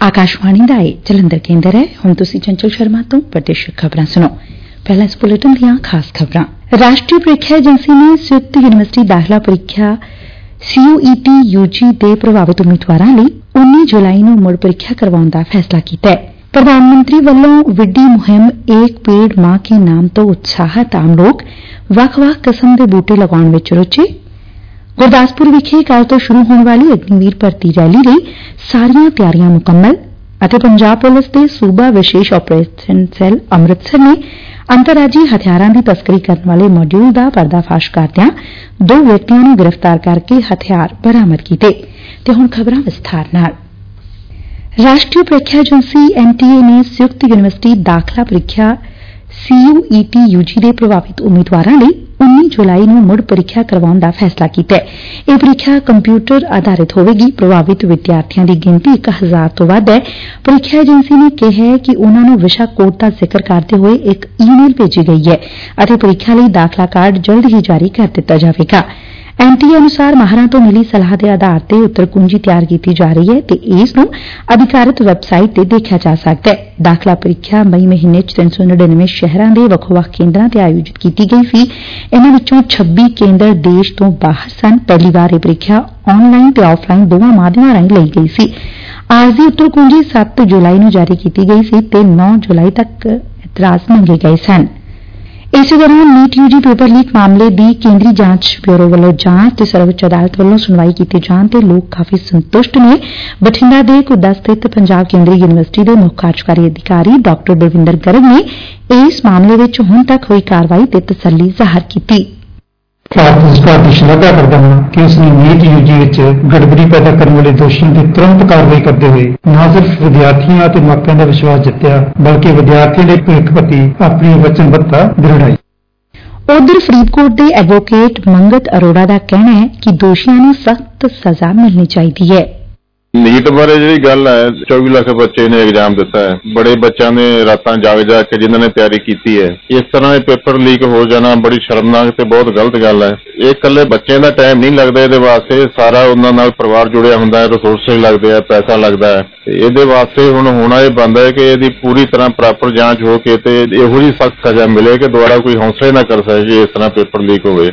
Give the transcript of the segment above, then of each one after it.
आकाशवाणी ਦਾ ਇਹ ਜਲੰਧਰ ਕੇਂਦਰ ਹੈ। ਹੁਣ ਤੁਸੀਂ ਚੰਚਲ ਸ਼ਰਮਾ ਤੋਂ ਪ੍ਰਦੇਸ਼ ਖਬਰਾਂ ਸੁਣੋ। ਪਹਿਲਾਂ ਇਸ ਬੁਲੇਟਿਨ ਦੀਆਂ ਖਾਸ ਖਬਰਾਂ। ਰਾਸ਼ਟਰੀ ਪ੍ਰੀਖਿਆ ਏਜੰਸੀ ਨੇ ਸੰਯੁਕਤ ਯੂਨੀਵਰਸਿਟੀ ਦਾਖਲਾ ਪ੍ਰੀਖਿਆ CUET UG ਦੇ ਪ੍ਰਭਾਵਿਤ ਉਮੀਦਵਾਰਾਂ ਲਈ 19 ਜੁਲਾਈ ਨੂੰ ਮੁੜ ਪ੍ਰੀਖਿਆ ਕਰਵਾਉਣ ਦਾ ਫੈਸਲਾ ਕੀਤਾ ਹੈ। ਪ੍ਰਧਾਨ ਮੰਤਰੀ ਵੱਲੋਂ ਵਿੱਢੀ ਮੁਹਿੰਮ ਏਕ ਪੇੜ ਮਾਂ ਕੇ ਨਾਮ ਤੋਂ ਉਤਸ਼ਾਹਿਤ ਆਮ ਲੋਕ ਵੱਖ-ਵੱਖ ਕਿਸਮ ਦੇ ਬੂਟੇ ਲਗਾਉਣ ਵਿੱਚ ਰੁੱਝੇ। ਗੁਰਦਾਸਪੁਰ ਵਿਖੇ ਕੱਲ੍ਹ ਤੋਂ ਸ਼ੁਰੂ ਹੋਣ ਵਾਲੀ ਅਗਨੀਵੀਰ ਭਰਤੀ ਰੈਲੀ ਲਈ ਸਾਰੀਆਂ ਤਿਆਰੀਆਂ ਮੁਕੰਮਲ ਅਤੇ ਪੰਜਾਬ ਪੁਲਿਸ ਦੇ ਸੂਬਾ ਵਿਸ਼ੇਸ਼ ਆਪਰੇਸ਼ਨ ਸੈੱਲ ਅੰਮ੍ਰਿਤਸਰ ਨੇ ਅੰਤਰਰਾਜੀ ਹਥਿਆਰਾਂ ਦੀ ਤਸਕਰੀ ਕਰਨ ਵਾਲੇ ਮੋਡਿਊਲ ਦਾ ਪਰਦਾਫਾਸ਼ ਕਰਦਿਆਂ 2 ਵਿਅਕਤੀਆਂ ਨੂੰ ਗ੍ਰਿਫਤਾਰ ਕਰਕੇ ਹਥਿਆਰ ਬਰਾਮਦ ਕੀਤੇ। ਤੇ ਹੁਣ ਖਬਰਾਂ ਵਿਸਥਾਰ ਨਾਲ। ਰਾਸ਼ਟਰੀ ਪ੍ਰੀਖਿਆ ਏਜੰਸੀ NTA ਨੇ ਸੰਯੁਕਤ ਯੂਨੀਵਰਸਿਟੀ ਦਾਖਲਾ ਪ੍ਰੀਖਿਆ CUET UG ਦੇ ਪ੍ਰਭਾਵਿਤ ਉਮੀਦਵਾਰਾਂ ਲਈ 19 ਜੁਲਾਈ ਨੂੰ ਮੁੜ ਪ੍ਰੀਖਿਆ ਕਰਵਾਉਣ ਦਾ ਫੈਸਲਾ ਕੀਤਾ ਹੈ। ਇਹ ਪ੍ਰੀਖਿਆ ਕੰਪਿਊਟਰ ਆਧਾਰਿਤ ਹੋਵੇਗੀ। ਪ੍ਰਭਾਵਿਤ ਵਿਦਿਆਰਥੀਆਂ ਦੀ ਗਿਣਤੀ 1000 ਤੋਂ ਵੱਧ ਹੈ। ਪ੍ਰੀਖਿਆ ਏਜੰਸੀ ਨੇ ਕਿਹਾ ਹੈ ਕਿ ਉਨ੍ਹਾਂ ਨੂੰ ਵਿਸ਼ਾ ਕੋਡ ਦਾ ਜ਼ਿਕਰ ਕਰਦੇ ਹੋਏ ਇੱਕ ਈਮੇਲ ਭੇਜੀ ਗਈ ਹੈ ਅਤੇ ਪ੍ਰੀਖਿਆ ਲਈ ਦਾਖਲਾ ਕਾਰਡ ਜਲਦ ਹੀ ਜਾਰੀ ਕਰ ਦਿੱਤਾ ਜਾਵੇਗਾ। NTA ਅਨੁਸਾਰ ਮਾਹਰਾਂ ਤੋਂ ਮਿਲੀ ਸਲਾਹ ਦੇ ਆਧਾਰ ਤੇ ਉੱਤਰ ਕੁੰਜੀ ਤਿਆਰ ਕੀਤੀ ਜਾ ਰਹੀ ਹੈ ਤੇ ਇਸ ਨੂੰ ਅਧਿਕਾਰਤ ਵੈਬਸਾਈਟ ਤੇ ਦੇਖਿਆ ਜਾ ਸਕਦਾ ਹੈ। ਦਾਖਲਾ ਪ੍ਰੀਖਿਆ ਮਈ ਮਹੀਨੇ 'ਚ 399 ਸ਼ਹਿਰਾਂ ਦੇ ਵੱਖ-ਵੱਖ ਕੇਂਦਰਾਂ ਤੇ ਆਯੋਜਿਤ ਕੀਤੀ ਗਈ ਸੀ। ਇਨ੍ਹਾਂ ਵਿੱਚੋਂ 26 ਕੇਂਦਰ ਦੇਸ਼ ਤੋਂ ਬਾਹਰ ਸਨ। ਪਹਿਲੀ ਵਾਰ ਇਹ ਪ੍ਰੀਖਿਆ ਆਨਲਾਈਨ ਤੇ ਆਫਲਾਈਨ ਦੋਵਾਂ ਮਾਧਿਅਮਾਂ ਰਾਹੀਂ ਲਈ ਗਈ ਸੀ। ਆਰਜ਼ੀ ਉੱਤਰ ਕੁੰਜੀ 7 ਜੁਲਾਈ ਨੂੰ ਜਾਰੀ ਕੀਤੀ ਗਈ ਸੀ ਤੇ 9 ਜੁਲਾਈ ਤੱਕ ਇਤਰਾਜ਼ ਮੰਗੇ ਗਏ ਸਨ। ਇਸੇ ਦੌਰਾਨ ਨੀਟ UG ਪੇਪਰ ਲੀਕ ਮਾਮਲੇ ਦੀ ਕੇਂਦਰੀ ਜਾਂਚ ਬਿਊਰੋ ਵੱਲੋਂ ਜਾਂਚ ਤੇ ਸਰਵਉੱਚ ਅਦਾਲਤ ਵੱਲੋਂ ਸੁਣਵਾਈ ਕੀਤੇ ਜਾਣ ਤੇ ਲੋਕ ਕਾਫ਼ੀ ਸੰਤੁਸ਼ਟ ਨੇ। ਬਠਿੰਡਾ ਦੇ ਘੁੱਦਾ ਸਥਿਤ ਪੰਜਾਬ ਕੇਂਦਰੀ ਯੂਨੀਵਰਸਿਟੀ ਦੇ ਮੁੱਖ ਕਾਰਜਕਾਰੀ ਅਧਿਕਾਰੀ ਡਾ ਬਲਵਿੰਦਰ ਗਰਗ ਨੇ ਇਸ ਮਾਮਲੇ ਵਿੱਚ ਹੁਣ ਤੱਕ ਹੋਈ ਕਾਰਵਾਈ ਤੇ ਤਸੱਲੀ ਜ਼ਾਹਰ ਕੀਤੀ। ਭਾਰਤ ਸਰਕਾਰ ਦੀ ਸ਼ਲਾਘਾ ਕਰਦਾ ਹਾਂ ਕਿ ਉਸ ਨੇ ਨੀਟ UG ਵਿੱਚ ਗੜਬੜੀ ਪੈਦਾ ਕਰਨ ਵਾਲੇ ਦੋਸ਼ੀਆਂ ਤੇ ਤੁਰੰਤ ਕਾਰਵਾਈ ਕਰਦੇ ਹੋਏ ਨਾ ਸਿਰਫ ਵਿਦਿਆਰਥੀਆਂ ਅਤੇ ਮਾਪਿਆਂ ਦਾ ਵਿਸ਼ਵਾਸ ਜਿੱਤਿਆ ਬਲਕਿ ਵਿਦਿਆਰਥੀਆਂ ਦੇ ਭਵਿੱਖ ਪ੍ਰਤੀ ਆਪਣੀ ਵਚਨਬੱਧਤਾ ਦ੍ਰਿੜਾਈ। ਉਧਰ ਫਰੀਦਕੋਟ ਦੇ ਐਡਵੋਕੇਟ ਮੰਗਤ ਅਰੋੜਾ ਦਾ ਕਹਿਣਾ ਹੈ ਕਿ ਦੋਸ਼ੀਆਂ ਨੂੰ ਸਖਤ ਸਜ਼ਾ ਮਿਲਣੀ ਚਾਹੀਦੀ ਹੈ। ਨੀਟ ਬਾਰੇ ਜਿਹੜੀ ਗੱਲ ਹੈ 24 ਲੱਖ ਬੱਚੇ ਨੇ ਐਗਜ਼ਾਮ ਦਿੱਤਾ ਹੈ। ਬੜੇ ਬੱਚਿਆਂ ਨੇ ਰਾਤਾਂ ਜਾਗ ਕੇ ਜਿਨ੍ਹਾਂ ਨੇ ਤਿਆਰੀ ਕੀਤੀ ਹੈ। ਇਸ ਤਰ੍ਹਾਂ ਇਹ ਪੇਪਰ ਲੀਕ ਹੋ ਜਾਣਾ ਬੜੀ ਸ਼ਰਮਨਾਕ ਤੇ ਬਹੁਤ ਗਲਤ ਗੱਲ ਹੈ। ਇਹ ਇਕੱਲੇ ਬੱਚਿਆਂ ਦਾ ਟਾਈਮ ਨਹੀਂ ਲੱਗਦਾ ਇਹਦੇ ਵਾਸਤੇ, ਸਾਰਾ ਉਹਨਾਂ ਨਾਲ ਪਰਿਵਾਰ ਜੁੜਿਆ ਹੁੰਦਾ ਹੈ, ਰਿਸੋਰਸਿਸ ਲੱਗਦੇ ਆ, ਪੈਸਾ ਲੱਗਦਾ ਹੈ। ਇਹਦੇ ਵਾਸਤੇ ਹੁਣ ਹੋਣਾ ਇਹ ਬਣਦਾ ਹੈ ਕਿ ਇਹਦੀ ਪੂਰੀ ਤਰ੍ਹਾਂ ਪ੍ਰੋਪਰ ਜਾਂਚ ਹੋ ਕੇ ਤੇ ਇਹੋ ਜਿਹੀ ਸਖਤ ਸਜ਼ਾ ਮਿਲੇ ਕਿ ਦੁਬਾਰਾ ਕੋਈ ਹੌਸਲਾ ਨਾ ਕਰ ਸਕੇ ਜੇ ਇਸ ਤਰ੍ਹਾਂ ਪੇਪਰ ਲੀਕ ਹੋਵੇ।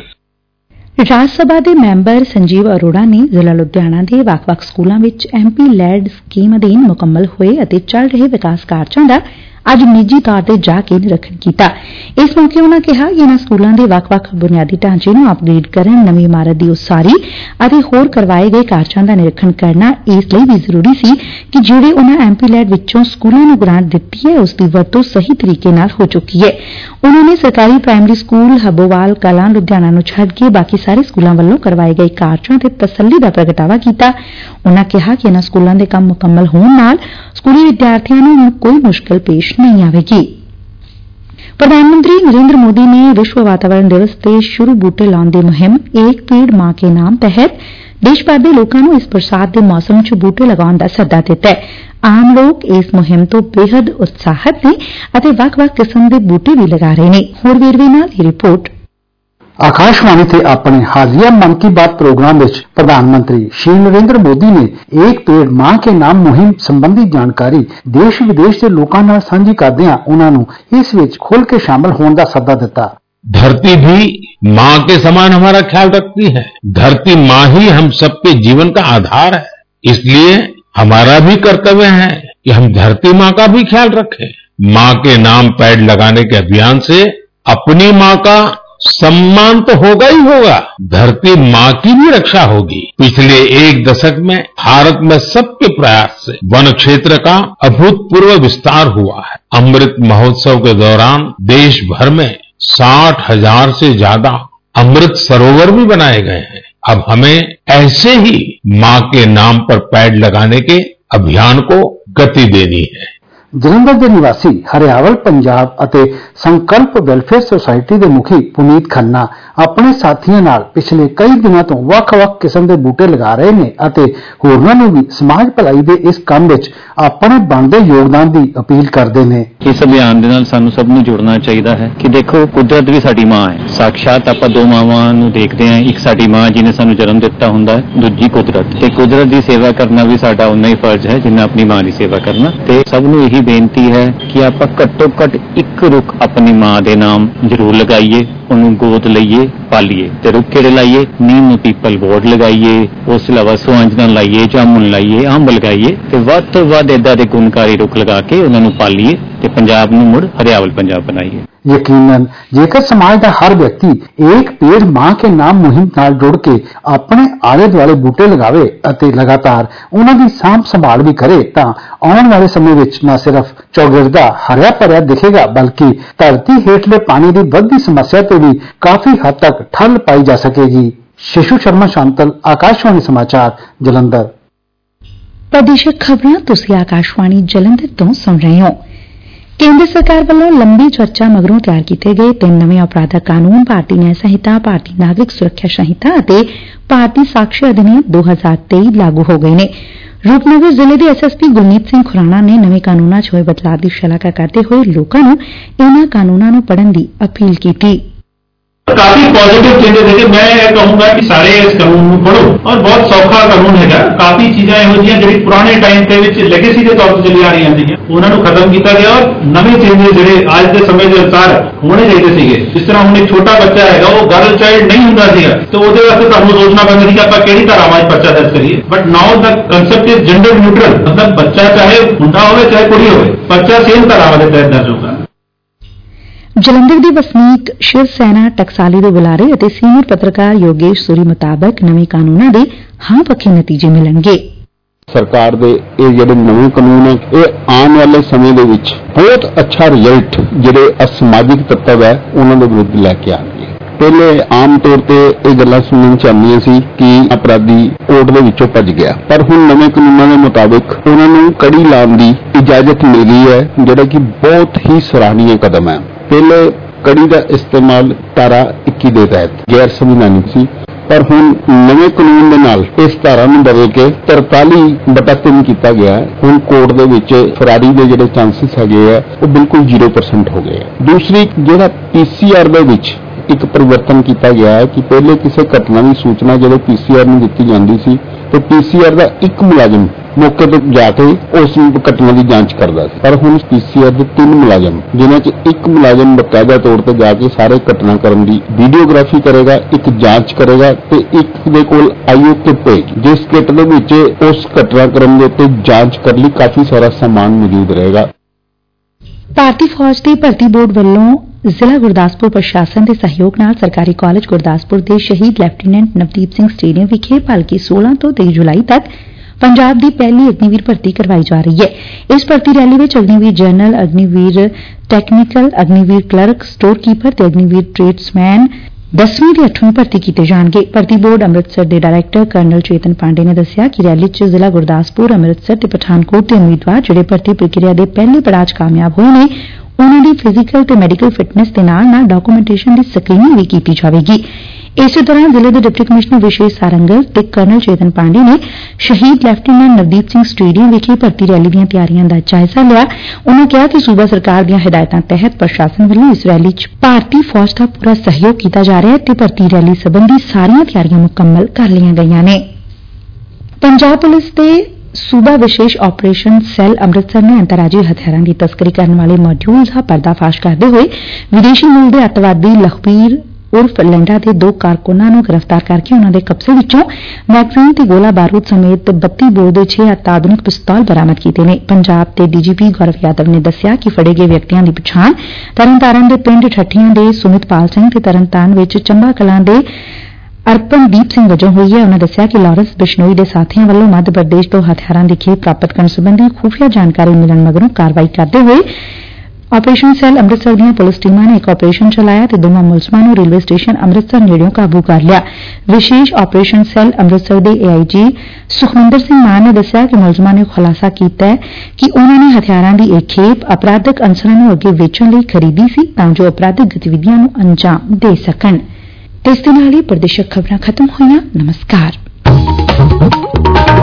ਰਾਜ ਸਭਾ ਦੇ ਮੈਂਬਰ ਸੰਜੀਵ ਅਰੋੜਾ ਨੇ ਜ਼ਿਲ੍ਹਾ ਲੁਧਿਆਣਾ ਦੇ ਵੱਖ-ਵੱਖ ਸਕੂਲਾਂ ਵਿੱਚ MP ਲੈਡ ਸਕੀਮ ਅਧੀਨ ਮੁਕੰਮਲ ਹੋਏ ਅਤੇ ਚੱਲ ਰਹੇ ਵਿਕਾਸ ਕਾਰਜਾਂ ਦਾ ਅੱਜ ਨਿੱਜੀ ਤੌਰ ਤੇ ਜਾ ਕੇ ਨਿਰੀਖਣ ਕੀਤਾ। ਇਸ ਮੌਕੇ ਉਨ੍ਹਾਂ ਕਿਹਾ ਕਿ ਇਨ੍ਹਾਂ ਸਕੂਲਾਂ ਦੇ ਵੱਖ-ਵੱਖ ਬੁਨਿਆਦੀ ਢਾਂਚੇ ਨੂੰ ਅਪਗ੍ਰੇਡ ਕਰਨ, ਨਵੀਂ ਇਮਾਰਤ ਦੀ ਉਸਾਰੀ ਅਤੇ ਹੋਰ ਕਰਵਾਏ ਗਏ ਕਾਰਜਾਂ ਦਾ ਨਿਰੀਖਣ ਕਰਨਾ ਇਸ ਲਈ ਵੀ ਜ਼ਰੂਰੀ ਸੀ ਕਿ ਜਿਹੜੇ ਉਨ੍ਹਾਂ MP ਲੈਡ ਵਿੱਚੋਂ ਸਕੂਲਾਂ ਨੂੰ ਗ੍ਰਾਂਟ ਦਿੱਤੀ ਹੈ ਉਸ ਦੀ ਵਰਤੋਂ ਸਹੀ ਤਰੀਕੇ ਨਾਲ ਹੋ ਚੁੱਕੀ ਹੈ। ਉਨ੍ਹਾਂ ਨੇ ਸਰਕਾਰੀ ਪ੍ਰਾਇਮਰੀ ਸਕੂਲ ਹੱਬੋਵਾਲ ਕਲਾਂ ਲੁਧਿਆਣਾ ਨੂੰ ਛੱਡ ਕੇ ਬਾਕੀ ਸਾਰੇ ਸਕੂਲਾਂ ਵੱਲੋਂ ਕਰਵਾਏ ਗਏ ਕਾਰਜਾਂ ਤੇ ਤਸੱਲੀ ਦਾ ਪ੍ਰਗਟਾਵਾ ਕੀਤਾ। ਉਨ੍ਹਾਂ ਕਿਹਾ ਕਿ ਇਨ੍ਹਾਂ ਸਕੂਲਾਂ ਦੇ ਕੰਮ ਮੁਕੰਮਲ ਹੋਣ ਨਾਲ ਸਕੂਲੀ ਵਿਦਿਆਰਥੀਆਂ ਨੂੰ ਹੁਣ ਕੋਈ ਮੁਸ਼ਕਲ ਪੇਸ਼ ਨਹੀਂ ਆਵੇਗੀ। ਪ੍ਰਧਾਨ ਮੰਤਰੀ ਨਰਿੰਦਰ ਮੋਦੀ ਨੇ ਵਿਸ਼ਵ ਵਾਤਾਵਰਣ ਦਿਵਸ ਤੇ ਸ਼ੁਰੂ ਬੂਟੇ ਲਾਉਣ ਦੀ ਮੁਹਿੰਮ ਏਕ ਪੇੜ ਮਾਂ ਕੇ ਨਾਮ ਤਹਿਤ ਦੇਸ਼ ਭਰ ਦੇ ਲੋਕਾਂ ਨੂੰ ਇਸ ਬਰਸਾਤ ਦੇ ਮੌਸਮ 'ਚ ਬੂਟੇ ਲਗਾਉਣ ਦਾ ਸੱਦਾ ਦਿੱਤਾ ਹੈ। ਆਮ ਲੋਕ ਇਸ ਮੁਹਿੰਮ ਤੋਂ ਬੇਹੱਦ ਉਤਸ਼ਾਹਿਤ ਨੇ ਅਤੇ ਵੱਖ-ਵੱਖ ਕਿਸਮ ਦੇ ਬੂਟੇ ਵੀ ਲਗਾ ਰਹੇ ਨੇ। ਹੋਰ ਵੇਰਵੇ ਨਾਲ ਇਹ ਰਿਪੋਰਟ। ਆਕਾਸ਼ਵਾਣੀ ਤੇ ਆਪਣੇ ਹਾਲੀਆ ਮਨ ਕੀ ਬਾਤ ਪ੍ਰੋਗਰਾਮ ਵਿੱਚ ਪ੍ਰਧਾਨ ਮੰਤਰੀ ਸ਼੍ਰੀ ਨਰਿੰਦਰ ਮੋਦੀ ਨੇ ਏਕ ਪੇੜ ਮਾਂ ਕੇ ਨਾਮ ਮੁਹਿੰਮ ਸੰਬੰਧੀ ਜਾਣਕਾਰੀ ਦੇਸ਼ ਵਿਦੇਸ਼ ਦੇ ਲੋਕਾਂ ਨਾਲ ਸਾਂਝੀ ਕਰਦਿਆਂ ਉਨ੍ਹਾਂ ਨੂੰ ਇਸ ਵਿੱਚ ਖੁੱਲ੍ਹ ਕੇ ਸ਼ਾਮਲ ਹੋਣ ਦਾ ਸੱਦਾ ਦਿੱਤਾ। धरती भी माँ के समान हमारा ख्याल रखती है। धरती माँ ही हम सबके जीवन का आधार है। इसलिए हमारा भी कर्तव्य है कि हम धरती माँ का भी ख्याल रखें। माँ के नाम पेड़ लगाने के अभियान से अपनी माँ का सम्मान तो होगा ही होगा, धरती माँ की भी रक्षा होगी। पिछले 1 दशक में भारत में सबके प्रयास से वन क्षेत्र का अभूतपूर्व विस्तार हुआ है। अमृत महोत्सव के दौरान देश भर में 60,000 से ज्यादा अमृत सरोवर भी बनाए गए हैं। अब हमें ऐसे ही माँ के नाम पर पेड़ लगाने के अभियान को गति देनी है। ਜਲੰਧਰ ਦੇ ਨਿਵਾਸੀ ਹਰਿਆਵਲ ਪੰਜਾਬ ਅਤੇ ਸੰਕਲਪ ਵੈਲਫੇਅਰ ਸੁਸਾਇਟੀ ਦੇ ਮੁਖੀ ਪੁਨੀਤ ਖੰਨਾ ਆਪਣੇ ਸਾਥੀਆਂ ਨਾਲ ਪਿਛਲੇ ਕਈ ਦਿਨਾਂ ਤੋਂ ਵੱਖ-ਵੱਖ ਕਿਸਮ ਦੇ ਬੂਟੇ ਲਗਾ ਰਹੇ ਨੇ ਅਤੇ ਹੋਰਨਾਂ ਨੂੰ ਵੀ ਸਮਾਜ ਭਲਾਈ ਦੇ ਇਸ ਕੰਮ ਵਿੱਚ ਆਪਣੇ ਬਣਦੇ ਯੋਗਦਾਨ ਦੀ ਅਪੀਲ ਕਰਦੇ ਨੇ। ਇਸ ਅਭਿਆਨ ਦੇ ਨਾਲ ਸਾਨੂੰ ਸਭ ਨੂੰ ਜੁੜਨਾ ਚਾਹੀਦਾ ਹੈ ਕਿ ਦੇਖੋ ਕੁਦਰਤ ਵੀ ਸਾਡੀ ਮਾਂ ਹੈ। ਸਾਖਸ਼ਾਤ ਆਪਾਂ ਦੋ ਮਾਵਾਂ ਨੂੰ ਦੇਖਦੇ ਹਾਂ, ਇੱਕ ਸਾਡੀ ਮਾਂ ਜਿਹਨੇ ਸਾਨੂੰ ਜਨਮ ਦਿੱਤਾ ਹੁੰਦਾ ਹੈ, ਦੂਜੀ ਕੁਦਰਤ। ਤੇ ਕੁਦਰਤ ਦੀ ਸੇਵਾ ਕਰਨਾ ਵੀ ਸਾਡਾ ਉਨਾ ਹੀ ਫਰਜ਼ ਹੈ ਜਿੰਨਾ ਆਪਣੀ ਮਾਂ ਦੀ ਸੇਵਾ ਕਰਨਾ। ਤੇ ਸਭ ਨੂੰ ਇਹੀ ਬੇਨਤੀ ਹੈ ਕਿ ਆਪਾਂ ਘੱਟੋ ਘੱਟ ਇੱਕ ਰੁੱਖ ਆਪਣੀ ਮਾਂ ਦੇ ਨਾਮ ਜ਼ਰੂਰ ਲਗਾਈਏ, ਉਹਨੂੰ ਗੋਦ ਲਈਏ, ਪਾਲੀਏ। ਤੇ ਰੁੱਖ ਕਿਹੜੇ ਲਾਈਏ? ਨੀਮ ਨੂੰ ਪੀਪਲ ਬੋਰਡ ਲਗਾਈਏ, ਉਸ ਤੋਂ ਇਲਾਵਾ ਸੁਆਂਜਣਾ ਲਾਈਏ, ਜਾਮੁਨ ਲਾਈਏ, ਅੰਬ ਲਗਾਈਏ ਤੇ ਵੱਧ ਤੋਂ ਵੱਧ ਏਦਾਂ ਦੇ ਗੁਣਕਾਰੀ ਰੁੱਖ ਲਗਾ ਕੇ ਉਹਨਾਂ ਨੂੰ ਪਾਲੀਏ ਤੇ ਪੰਜਾਬ ਨੂੰ ਮੁੜ ਹਰਿਆਵਲ ਪੰਜਾਬ ਬਣਾਈਏ। यकीनन जेकर समाज का हर व्यक्ति एक पेड़ मां के नाम मुहिम नाल जुड़ के अपने आले दुआले बूटे लगावे अते लगातार उन्हां दी सांभ संभाल भी करे तां आउण वाले समय विच न सिर्फ चौगिरदा हरिया भरिया दिखेगा बल्कि धरती हेठले पानी की वधदी समस्या ते भी काफी हद तक ठल पाई जा सकेगी। शिशु शर्मा शांतल, आकाशवाणी समाचार, जलंधर। प्रादेशिक खबरां तुसीं आकाशवाणी जलंधर तो सुन रहे हो। केंद्र सरकार ਵੱਲੋਂ ਲੰਬੀ ਚਰਚਾ ਮਗਰੋਂ ਤਿਆਰ ਕੀਤੇ ਗਏ 3 ਨਵੇਂ ਅਪਰਾਧਕ ਕਾਨੂੰਨ ਭਾਰਤੀ ਨਿਆਂ ਸੰਹਿਤਾ, ਭਾਰਤੀ ਨਾਗਰਿਕ ਸੁਰੱਖਿਆ ਸੰਹਿਤਾ ਅਤੇ ਭਾਰਤੀ ਸਾਕਸ਼ੀ ਅਧਿਨਿਯਮ 2023 ਲਾਗੂ ਹੋ ਗਏ ਨੇ। ਰੂਪਨਗਰ ਜ਼ਿਲ੍ਹੇ ਦੇ ਐਸਐਸਪੀ ਗੁਰਮੀਤ ਸਿੰਘ ਖੁਰਾਣਾ ਨੇ ਨਵੇਂ ਕਾਨੂੰਨਾਂ 'ਚ ਹੋਏ ਬਦਲਾਅ ਦੀ ਸ਼ਲਾਘਾ ਕਰਦੇ ਹੋਏ ਲੋਕਾਂ ਨੂੰ ਇਹਨਾਂ ਕਾਨੂੰਨਾਂ ਨੂੰ ਪੜ੍ਹਨ ਦੀ ਅਪੀਲ ਕੀਤੀ। काफी पॉजिटिव चेंजेस है। मैं ये कहूंगा कि सारे इस कानून को पढ़ो और बहुत सौखा कानून है। काफी चीजें ਇਹੋ ਜਿਹੀਆਂ ਜਿਹੜੀ ਪੁਰਾਣੇ ਟਾਈਮ ਦੇ ਵਿੱਚ ਲੈਗੇਸੀ ਦੇ ਤੌਰ ਤੇ ਚੱਲੀ ਆ ਰਹੀਆਂ ਸੀਗੀਆਂ ਉਹਨਾਂ ਨੂੰ ਖਤਮ ਕੀਤਾ ਗਿਆ ਔਰ ਨਵੇਂ ਚੇਂजेस ਜਿਹੜੇ ਅੱਜ ਦੇ ਸਮੇਂ ਦੇ ਅਨੁਸਾਰ ਹੋਣੇ ਚਾਹੀਦੇ ਸੀਗੇ। ਜਿਸ ਤਰ੍ਹਾਂ ਹੁਣ ਇੱਕ ਛੋਟਾ ਬੱਚਾ ਹੈਗਾ ਉਹ ਗਰਲ ਚਾਈਲਡ ਨਹੀਂ ਹੁੰਦਾ ਸੀਗਾ ਤੇ ਉਹਦੇ ਵਾਸਤੇ ਤੁਹਾਨੂੰ ਸੋਚਣਾ ਪੈਂਦਾ ਸੀ ਕਿ ਆਪਾਂ ਕਿਹੜੀ ਧਾਰਾਵਾਂ 'ਚ ਪਰਚਾ ਦਰਜ ਕਰੀਏ। ਬਟ ਨਾਓ ਦਾ ਕਨਸੈਪਟ ਇਜ਼ ਜੈਂਡਰ ਨਿਊਟਰਲ, ਮਤਲਬ ਬੱਚਾ ਚਾਹੇ ਮੁੰਡਾ ਹੋਵੇ ਚਾਹੇ ਕੁੜੀ ਹੋਵੇ, ਪਰਚਾ ਸੇਮ ਧਾਰਾਵਾਂ ਦੇ ਤਹਿਤ ਦਰਜ ਹੋਊਗਾ। ਜਲੰਧਰ ਦੇ ਵਸਨੀਕ ਸ਼ਿਵ ਸੈਨਾ ਟਕਸਾਲੀ ਦੇ ਬੁਲਾਰੇ ਅਤੇ ਸੀਨੀਅਰ ਪੱਤਰਕਾਰ ਯੋਗੇਸ਼ ਸੂਰੀ ਮੁਤਾਬਕ ਨਵੇਂ ਕਾਨੂੰਨਾਂ ਦੇ ਹਾਂ ਪੱਖੇ ਨਤੀਜੇ ਮਿਲਣਗੇ। ਸਰਕਾਰ ਦੇ ਇਹ ਜਿਹੜੇ ਨਵੇਂ ਕਾਨੂੰਨ ਹੈ ਇਹ ਆਉਣ ਵਾਲੇ ਸਮੇਂ ਦੇ ਵਿੱਚ ਬਹੁਤ ਅੱਛਾ ਰਿਜ਼ਲਟ ਜਿਹੜੇ ਅਸਮਾਜਿਕ ਤੱਤਵ ਹੈ ਉਹਨਾਂ ਦੇ ਵਿਰੁੱਧ ਲੈ ਕੇ ਆਉਣਗੇ। ਪਹਿਲੇ ਆਮ ਤੌਰ ਤੇ ਇਹ ਗੱਲਾਂ ਸੁਣਨ ਚ ਆਉਂਦੀਆਂ ਸੀ ਕਿ ਅਪਰਾਧੀ ਕੋਰਟ ਦੇ ਵਿੱਚੋਂ ਭੱਜ ਗਿਆ, ਪਰ ਹੁਣ ਨਵੇਂ ਕਾਨੂੰਨਾਂ ਦੇ ਮੁਤਾਬਿਕ ਉਹਨਾਂ ਨੂੰ ਕੜੀ ਲਾਉਣ ਦੀ ਇਜਾਜ਼ਤ ਮਿਲ ਗਈ ਹੈ, ਜਿਹੜਾ ਕਿ ਬਹੁਤ ਹੀ ਸਰਾਹਨੀय ਕਦਮ ਹੈ। ਪਹਿਲੇ ਕੜੀ ਦਾ ਇਸਤੇਮਾਲ ਧਾਰਾ 21 ਦੇ ਤਹਿਤ ਗੈਰ ਸੰਵਿਧਾਨਿਕ ਸੀ, ਪਰ ਹੁਣ ਨਵੇਂ ਕਾਨੂੰਨ ਦੇ ਨਾਲ ਇਸ ਧਾਰਾ ਨੂੰ ਬਦਲ ਕੇ 43/3 ਕੀਤਾ ਗਿਆ ਹੈ। ਹੁਣ ਕੋਰਟ ਦੇ ਵਿੱਚ ਫਰਾਰੀ ਦੇ ਜਿਹੜੇ ਚਾਂਸਸ ਹੈਗੇ ਆ ਉਹ ਬਿਲਕੁਲ 0% ਹੋ ਗਏ। ਦੂਸਰੀ ਜਿਹੜਾ PCR ਦੇ ਵਿੱਚ ਇੱਕ ਪਰਿਵਰਤਨ ਕੀਤਾ ਗਿਆ ਹੈ ਕਿ ਪਹਿਲੇ ਕਿਸੇ ਘਟਨਾ ਦੀ ਸੂਚਨਾ ਜਦੋਂ PCR ਨੂੰ ਦਿੱਤੀ ਜਾਂਦੀ ਸੀ ਤੇ PCR ਦਾ ਇੱਕ ਮੁਲਾਜ਼ਮ ਮੌਕੇ ਤੇ ਜਾ ਕੇ ਉਸ ਘਟਨਾ ਦੀ ਜਾਂਚ ਕਰਦਾ ਸੀ, ਪਰ ਹੁਣ PCR ਦੇ 3 ਮੁਲਾਜ਼ਮ ਜਿਨ੍ਹਾਂ 'ਚ ਇੱਕ ਮੁਲਾਜ਼ਮ ਬਕਾਇਦਾ ਤੌਰ ਤੇ ਜਾ ਕੇ ਸਾਰੇ ਘਟਨਾਕ੍ਰਮ ਦੀ ਵੀਡੀਓਗ੍ਰਾਫੀ ਕਰੇਗਾ, ਇੱਕ ਜਾਂਚ ਕਰੇਗਾ ਤੇ ਇੱਕ ਦੇ ਕੋਲ IO ਕਿੱਟ ਹੋਏਗੀ ਜਿਸ ਕਿੱਟ ਦੇ ਵਿੱਚ ਉਸ ਘਟਨਾਕ੍ਰਮ ਦੇ ਉੱਤੇ ਜਾਂਚ ਕਰਨ ਲਈ ਕਾਫੀ ਸਾਰਾ ਸਮਾਨ ਮੌਜੂਦ ਰਹੇਗਾ। ਭਾਰਤੀ ਫੌਜ ਦੇ ਭਰਤੀ ਬੋਰਡ ਵੱਲੋਂ ਜ਼ਿਲ੍ਹਾ ਗੁਰਦਾਸਪੁਰ ਪ੍ਰਸ਼ਾਸਨ ਦੇ ਸਹਿਯੋਗ ਨਾਲ ਸਰਕਾਰੀ ਕਾਲਜ ਗੁਰਦਾਸਪੁਰ ਦੇ ਸ਼ਹੀਦ ਲੈਫਟੀਨੈਂਟ ਨਵਦੀਪ ਸਿੰਘ ਸਟੇਡੀਅਮ ਵਿਖੇ ਭਲਕੇ 16 ਤੋਂ 23 ਜੁਲਾਈ ਤੱਕ ਪੰਜਾਬ ਦੀ ਪਹਿਲੀ ਅਗਨੀਵੀਰ ਭਰਤੀ ਕਰਵਾਈ ਜਾ ਰਹੀ ਹੈ। ਇਸ ਭਰਤੀ ਰੈਲੀ ਵਿੱਚ Agniveer general, Agniveer technical, Agniveer clerk, storekeeper ਤੇ ਅਗਨੀਵੀਰ ਟ੍ਰੇਡਸਮੈਨ 10ਵੀਂ ਤੇ 8ਵੀਂ ਭਰਤੀ ਕੀਤੇ ਜਾਣਗੇ। ਭਰਤੀ ਬੋਰਡ ਅੰਮ੍ਰਿਤਸਰ ਦੇ ਡਾਇਰੈਕਟਰ ਕਰਨਲ ਚੇਤਨ ਪਾਂਡੇ ਨੇ ਦੱਸਿਆ ਕਿ ਰੈਲੀ 'ਚ ਜ਼ਿਲ੍ਹਾ ਗੁਰਦਾਸਪੁਰ, ਅੰਮ੍ਰਿਤਸਰ ਤੇ ਪਠਾਨਕੋਟ ਦੇ ਉਮੀਦਵਾਰ ਜਿਹੜੇ ਭਰਤੀ ਪ੍ਰਕਿਰਿਆ ਦੇ ਪਹਿਲੇ ਪੜਾਅ 'ਚ ਕਾਮਯਾਬ ਹੋਏ ਨੇ ਉਹਨਾਂ ਦੀ ਫਿਜ਼ੀਕਲ ਤੇ ਮੈਡੀਕਲ ਫਿਟਨੈਸ ਦੇ ਨਾਲ ਡਾਕੂਮੈਂਟੇਸ਼ਨ ਦੀ ਸਕਰੀਨਿੰਗ ਵੀ ਕੀਤੀ ਜਾਵੇਗੀ। ਇਸੇ ਦੌਰਾਨ ਜ਼ਿਲ੍ਹੇ ਦੇ ਡਿਪਟੀ ਕਮਿਸ਼ਨਰ ਵਿਸ਼ੇਸ਼ ਸਾਰੰਗਲ ਤੇ ਕਰਨਲ ਚੇਤਨ ਪਾਂਡੇ ਨੇ ਸ਼ਹੀਦ ਲੈਫਟੀਨੈਂਟ ਨਵਦੀਪ ਸਿੰਘ ਸਟੇਡੀਅਮ ਵਿਖੇ ਭਰਤੀ ਰੈਲੀ ਦੀਆਂ ਤਿਆਰੀਆਂ ਦਾ ਜਾਇਜ਼ਾ ਲਿਆ। ਉਨ੍ਹਾਂ ਕਿਹਾ ਕਿ ਸੂਬਾ ਸਰਕਾਰ ਦੀਆਂ ਹਦਾਇਤਾਂ ਤਹਿਤ ਪ੍ਰਸ਼ਾਸਨ ਵੱਲੋਂ ਇਸ ਰੈਲੀ 'ਚ ਭਾਰਤੀ ਫੌਜ ਦਾ ਪੂਰਾ ਸਹਿਯੋਗ ਕੀਤਾ ਜਾ ਰਿਹਾ ਹੈ ਤੇ ਭਰਤੀ ਰੈਲੀ ਸਬੰਧੀ ਸਾਰੀਆਂ ਤਿਆਰੀਆਂ ਮੁਕੰਮਲ ਕਰ ਲਈਆਂ ਗਈਆਂ ਨੇ। ਪੰਜਾਬ ਪੁਲਿਸ ਦੇ ਸੂਬਾ ਵਿਸ਼ੇਸ਼ ਆਪਰੇਸ਼ਨ ਸੈੱਲ ਅੰਮ੍ਰਿਤਸਰ ਨੇ ਅੰਤਰਰਾਜੀ ਹਥਿਆਰਾਂ ਦੀ ਤਸਕਰੀ ਕਰਨ ਵਾਲੇ ਮੋਡਿਊਲ ਦਾ ਪਰਦਾਫਾਸ਼ ਕਰਦੇ ਹੋਏ ਵਿਦੇਸ਼ੀ ਮੂਲ ਦੇ ਅੱਤਵਾਦੀ ਲਖਬੀਰ ਉਰਫ ਲੰਡਾ ਦੇ 2 ਕਾਰਕੁਨਾਂ ਨੂੰ ਗ੍ਰਿਫਤਾਰ ਕਰਕੇ ਉਨ੍ਹਾਂ ਦੇ ਕਬਜ਼ੇ ਵਿੱਚੋਂ ਮੈਗਜ਼ੀਨ ਤੇ ਗੋਲਾ ਬਾਰੂਦ ਸਮੇਤ 32 ਬੋਰ ਦੇ 6 ਅਤਿਆਧੁਨਿਕ ਪਿਸਤੌਲ ਬਰਾਮਦ ਕੀਤੇ ਨੇ। ਪੰਜਾਬ ਦੇ DGP ਗੌਰਵ ਯਾਦਵ ਨੇ ਦੱਸਿਆ ਕਿ ਫੜੇ ਗਏ ਵਿਅਕਤੀਆਂ ਦੀ ਪਛਾਣ ਤਰਨਤਾਰਨ ਦੇ ਪਿੰਡ ਠੱਠੀਆਂ ਦੇ ਸੁਮਿਤਪਾਲ ਸਿੰਘ ਤੇ ਤਰਨਤਾਰਨ ਵਿੱਚ ਚੰਬਾ ਕਲਾਂ ਦੇ ਅਰਪਨਦੀਪ ਸਿੰਘ ਵਜੋਂ ਹੋਈ ਹੈ। ਉਨ੍ਹਾਂ ਦੱਸਿਆ ਕਿ ਲਾਰੈਂਸ ਬਿਸ਼ਨੋਈ ਦੇ ਸਾਥੀਆਂ ਵੱਲੋਂ ਮੱਧ ਪ੍ਰਦੇਸ਼ ਤੋਂ ਹਥਿਆਰਾਂ ਦੀ ਖੇਪ ਪ੍ਰਾਪਤ ਕਰਨ ਸੰਬੰਧੀ ਖੁਫੀਆ ਜਾਣਕਾਰੀ ਮਿਲਣ ਮਗਰੋਂ ਕਾਰਵਾਈ ਕਰਦੇ ਹੋਏ ਆਪਰੇਸ਼ਨ ਸੈੱਲ ਅੰਮ੍ਰਿਤਸਰ ਦੀਆਂ ਪੁਲਿਸ ਟੀਮਾਂ ਨੇ ਇੱਕ ਆਪਰੇਸ਼ਨ ਚਲਾਇਆ ਤੇ ਦੋਵਾਂ ਮੁਲਜ਼ਮਾਂ ਨੂੰ ਰੇਲਵੇ ਸਟੇਸ਼ਨ ਅੰਮ੍ਰਿਤਸਰ ਨੇੜਿਓਂ ਕਾਬੂ ਕਰ ਲਿਆ। ਵਿਸ਼ੇਸ਼ ਆਪਰੇਸ਼ਨ ਸੈੱਲ ਅੰਮ੍ਰਿਤਸਰ ਦੇ AIG ਸੁਖਮਿੰਦਰ ਸਿੰਘ ਮਾਨ ਨੇ ਦੱਸਿਆ ਕਿ ਮੁਲਜ਼ਮਾਂ ਨੇ ਖੁਲਾਸਾ ਕੀਤਾ ਹੈ ਕਿ ਉਨ੍ਹਾਂ ਨੇ ਹਥਿਆਰਾਂ ਦੀ ਇਹ ਖੇਪ ਅਪਰਾਧਿਕ ਅਨਸਰਾਂ ਨੂੰ ਅੱਗੇ ਵੇਚਣ ਲਈ ਖਰੀਦੀ ਸੀ ਤਾਂ ਜੋ ਅਪਰਾਧਿਕ ਗਤੀਵਿਧੀਆਂ ਨੂੰ ਅੰਜਾਮ ਦੇ ਸਕਣ। ਤੇ ਇਸ ਦੇ ਨਾਲ ਹੀ ਪ੍ਰਦੇਸ਼ਕ ਖਬਰਾਂ ਖਤਮ ਹੋਈਆਂ। ਨਮਸਕਾਰ।